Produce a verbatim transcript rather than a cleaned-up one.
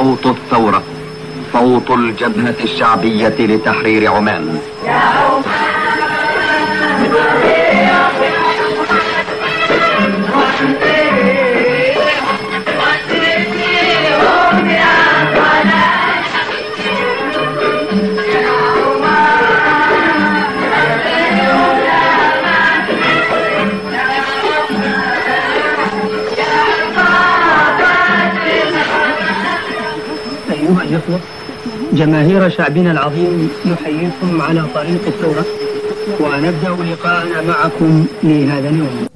صوت الثورة، صوت الجبهة الشعبية لتحرير عمان. أيها الإخوة، جماهير شعبنا العظيم نحييكم على طريق الثورة، ونبدأ لقاءنا معكم لهذا اليوم.